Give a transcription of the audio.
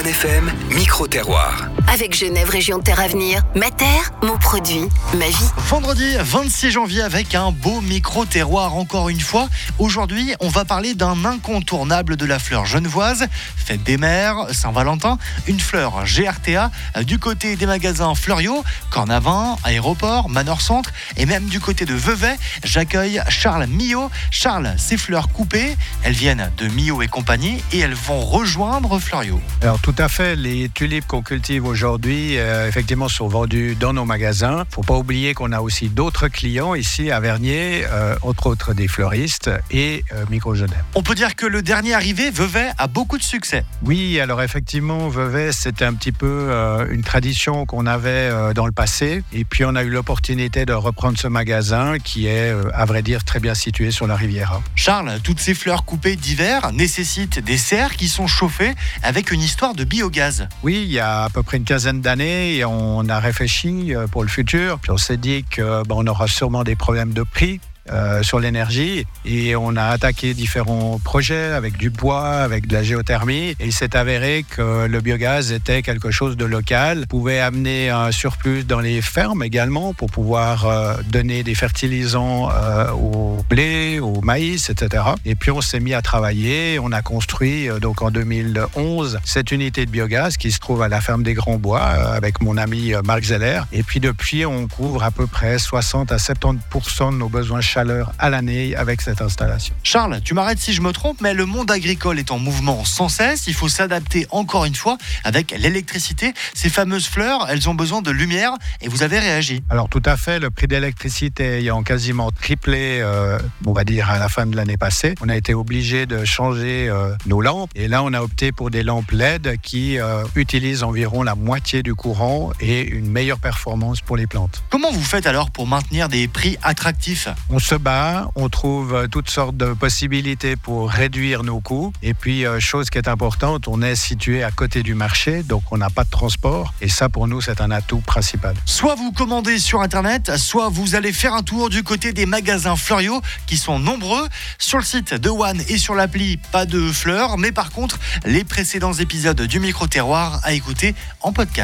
FM, micro-terroir. Avec Genève Région Terre Avenir, ma terre, mon produit, ma vie. Vendredi 26 janvier avec un beau micro-terroir encore une fois. Aujourd'hui, on va parler d'un incontournable de la fleur genevoise. Fête des mères, Saint-Valentin, une fleur GRTA du côté des magasins Fleuriot, Cornavin, Aéroport, Manor Centre et même du côté de Vevey. J'accueille Charles Millot. Charles, ces fleurs coupées, elles viennent de Millot et compagnie et elles vont rejoindre Fleuriot. Alors tout à fait, les tulipes qu'on cultive aujourd'hui, effectivement, sont vendues dans nos magasins. Il ne faut pas oublier qu'on a aussi d'autres clients ici à Vernier, entre autres des fleuristes et Micro-Genève. On peut dire que le dernier arrivé, Vevey, a beaucoup de succès. Oui, alors effectivement, Vevey, c'était un petit peu une tradition qu'on avait dans le passé. Et puis on a eu l'opportunité de reprendre ce magasin qui est, à vrai dire, très bien situé sur la Riviera. Charles, toutes ces fleurs coupées d'hiver nécessitent des serres qui sont chauffées avec une histoire de biogaz. Oui, il y a à peu près une quinzaine d'années, on a réfléchi pour le futur. Puis on s'est dit qu'on aura sûrement des problèmes de prix sur l'énergie et on a attaqué différents projets avec du bois, avec de la géothermie et il s'est avéré que le biogaz était quelque chose de local, pouvait amener un surplus dans les fermes également pour pouvoir donner des fertilisants au blé, au maïs, etc. Et puis on s'est mis à travailler, on a construit donc en 2011 cette unité de biogaz qui se trouve à la ferme des Grands Bois avec mon ami Marc Zeller et puis depuis on couvre à peu près 60 à 70% de nos besoins chaleur à l'année avec cette installation. Charles, tu m'arrêtes si je me trompe, mais le monde agricole est en mouvement sans cesse. Il faut s'adapter encore une fois avec l'électricité. Ces fameuses fleurs, elles ont besoin de lumière et vous avez réagi. Alors tout à fait, le prix d'électricité ayant quasiment triplé, on va dire à la fin de l'année passée, on a été obligé de changer nos lampes et là on a opté pour des lampes LED qui utilisent environ la moitié du courant et une meilleure performance pour les plantes. Comment vous faites alors pour maintenir des prix attractifs ? On se bat, on trouve toutes sortes de possibilités pour réduire nos coûts. Et puis, chose qui est importante, on est situé à côté du marché, donc on n'a pas de transport. Et ça, pour nous, c'est un atout principal. Soit vous commandez sur Internet, soit vous allez faire un tour du côté des magasins Fleuriot, qui sont nombreux. Sur le site de One et sur l'appli, pas de fleurs, mais par contre, les précédents épisodes du Micro-Terroir à écouter en podcast.